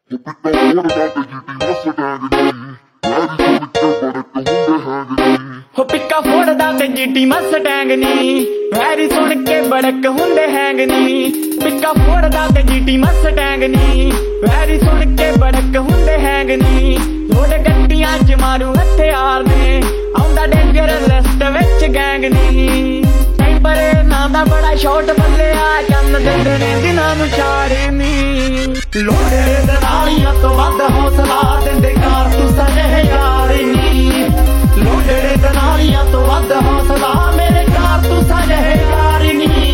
ਹੋ ਪਿੱਕਾ ਫੋੜਦਾ ਤੇ GT Mustang ਨੀ ਵੈਰੀ ਸੁਣ ਕੇ ਬੜਕ ਹੁੰਦੇ ਹੈਂਗ ਨੀ ਪਿੱਕਾ ਫੋੜਦਾ ਤੇ ਜੀਟੀ ਮਸਟੈਂਗ ਨੀ ਵੈਰੀ ਸੁਣ ਕੇ ਬੜਕ ਹੁੰਦੇ ਹੈਂਗ ਨੀ ਲੋਡ ਗੱਡੀਆਂ ਚ ਮਾਰੂ ਹਥਿਆਰ ਨੇ ਆਉਂਦਾ ਡੇਂਜਰ ਲਿਸਟ ਵਿੱਚ ਗੈਂਗ ਨੀ ਟੈਂਪਰੇ ਨਾਂ ਦਾ ਬੜਾ ਸ਼ਾਟ ਬੱਲਿਆ ਚੰਨ ਦਿੰਦੇ ਦਿਨਾਂ ਨੂੰ ਚਾੜੇ ਨੀ ਲੋੜੇ ਦੇ ਨਾਲੀਆਂ ਤੋਂ ਵੱਧ ਹੌਸਲਾ ਦਿੰਦੇ ਕਾਰਤੂਸਾਂ ਜਿਹੇ ਯਾਰ ਨੀ ਲੋੜੇ ਦੇ ਨਾਲੀਆਂ ਤੋਂ ਵੱਧ ਹੌਸਲਾ ਮੇਰੇ ਕਾਰਤੂਸਾਂ ਜਿਹੇ ਯਾਰ ਨੀ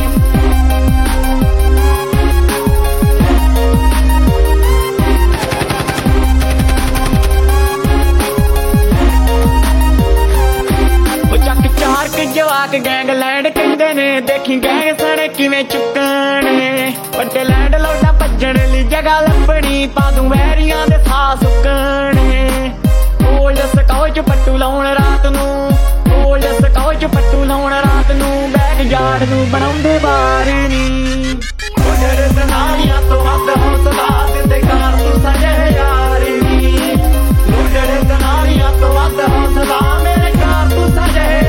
ਜਵਾਕ ਗੈਂਗਲੈਂਡ ਕਹਿੰਦੇ ਨੇ ਦੇਖੀ ਗੈਂਗ ਸਣੇ ਕਿਵੇਂ ਚੁੱਕਣੇ ਵੱਡੇ ਲੈਂਡ ਲੋਟਾ ਭੱਜਣ ਲਈ ਜਗ੍ਹਾ ਲੱਭਣੀ ਪਾ ਦੂੰ ਵੈਰੀਆਂ ਦੇ ਸਾਹ ਸੁੱਕਣੇ ਕੋਲ ਸਕੌਚ ਪੱਟੂ ਲਾਉਣ ਰਾਤ ਨੂੰ ਕੋਲ ਸਕੌਚ ਪੱਟੂ ਲਾਉਣ ਰਾਤ ਨੂੰ ਬੈਗ ਯਾਰਡ ਨੂੰ ਬਣਾਉਂਦੇ ਬਾਰ ਨੀ ਉਹਦੇ ਤੇ ਨਾਲੀਆਂ ਤੋਂ ਵੱਧ ਹੌਸਲਾ ਦਿੰਦੇ ਕਾਰਤੂਸਾਂ ਜਿਹੇ ਯਾਰ ਨੀ ਉਹਦੇ ਤੇ ਨਾਲੀਆਂ ਤੋਂ ਵੱਧ ਹੌਸਲਾ ਮੇਰੇ ਕਾਰਤੂਸਾਂ ਜਿਹੇ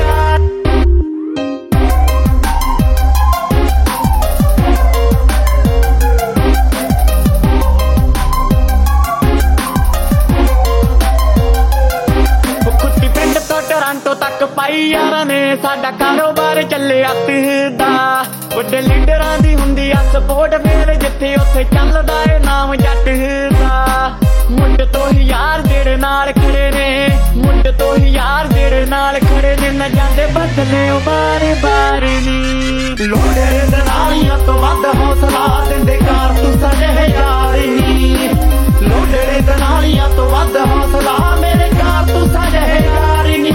ਟੋਰਾਂਟੋ ਤੱਕ ਪਾਈ ਯਾਰਾਂ ਨੇ ਸਾਡਾ ਕਾਰੋਬਾਰ ਚੱਲਿਆ ਦਾ ਵੱਡੇ ਲੀਡਰਾਂ ਦੀ ਹੁੰਦੀ ਆ ਸਪੋਰਟ ਫੇਰ ਜਿੱਥੇ ਉੱਥੇ ਚੱਲਦਾ ਏ ਨਾਮ ਜੱਟ ਦਾ ਮੁੰਡ ਤੋਂ ਹੀ ਯਾਰ ਜਿਹੜੇ ਨਾਲ ਖੜੇ ਨੇ ਮੁੰਡ ਤੋਂ ਹੀ ਯਾਰ ਜਿਹੜੇ ਨਾਲ ਖੜੇ ਨੇ ਨਾ ਜਾਂਦੇ ਬਦਲੇ ਉਹ ਬਾਰ ਨੀ ਲੋੜੇ ਦੇ ਨਾਲੀਆਂ ਤੋਂ ਵੱਧ ਹੌਸਲਾ ਦਿੰਦੇ ਕਾਰਤੂਸਾਂ ਜਿਹੇ ਯਾਰ ਨੀ ਲੋੜੇ ਦੇ ਨਾਲੀਆਂ ਤੋਂ ਵੱਧ ਹੌਸਲਾ ਮੇਰੇ ਕਾਰਤੂਸਾਂ ਜਿਹੇ ਯਾਰ ਨੀ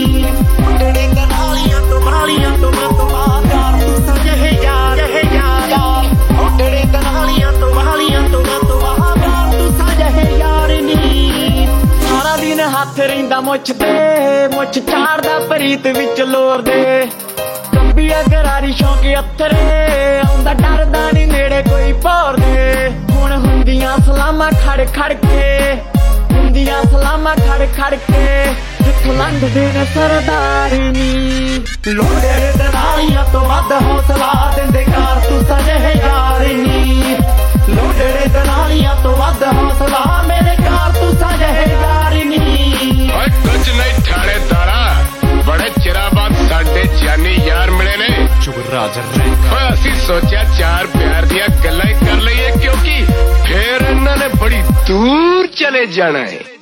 ਹੱਥ ਰਹਿੰਦਾ ਮੁੱਛ ਤੇ ਮੁੱਛ ਚਾੜਦਾ ਪ੍ਰੀਤ ਵਿੱਚ ਲੋਰ ਦੇ ਕੰਬੀ ਅਗਰਾਰੀ ਸ਼ੌਂਕ ਅੱਥਰੇ ਆਉਂਦਾ ਡਰਦਾ ਨੀ ਨੇੜੇ ਕੋਈ ਭੌਰ ਦੇ ਹੁਣ ਹੁੰਦੀਆਂ ਸਲਾਮਾਂ ਖੜ ਖੜ ਕੇ ਹੁੰਦੀਆਂ ਸਲਾਮਾਂ ਖੜ ਖੜ ਕੇ ਜਿੱਥੋਂ ਲੰਘਦੇ ਨੇ ਸਰਦਾਰ ਨੀ ਲੋੜੇ ਦੇ ਨਾਲੀਆਂ ਤੋਂ ਵੱਧ ਹੌਸਲਾ ਦਿੰਦੇ ਕਾਰਤੂਸਾਂ ਜਿਹੇ ਯਾਰ ਨੀ ਲੋੜੇ ਦੇ ਨਾਲੀਆਂ ਤੋਂ ਵੱਧ ਹੌਸਲਾ ਮੇਰੇ ਕਾਰਤੂਸਾਂ ਜਿਹੇ ਯਾਰ ਨੀ ਕੁਝ ਨਹੀਂ ਥਾਣੇਦਾਰਾ ਬੜੇ ਚਿਰਾਂ ਬਾਅਦ ਸਾਡੇ ਜਾਨੀ ਯਾਰ ਮਿਲੇ ਨੇ ਅਸੀਂ ਸੋਚਿਆ ਚਾਰ ਪਿਆਰ ਦੀਆਂ ਗੱਲਾਂ ਹੀ ਕਰ ਲਈਏ ਕਿਉਂਕਿ ਫੇਰ ਇਹਨਾਂ ਨੇ ਬੜੀ ਦੂਰ ਚਲੇ ਜਾਣਾ ਹੈ।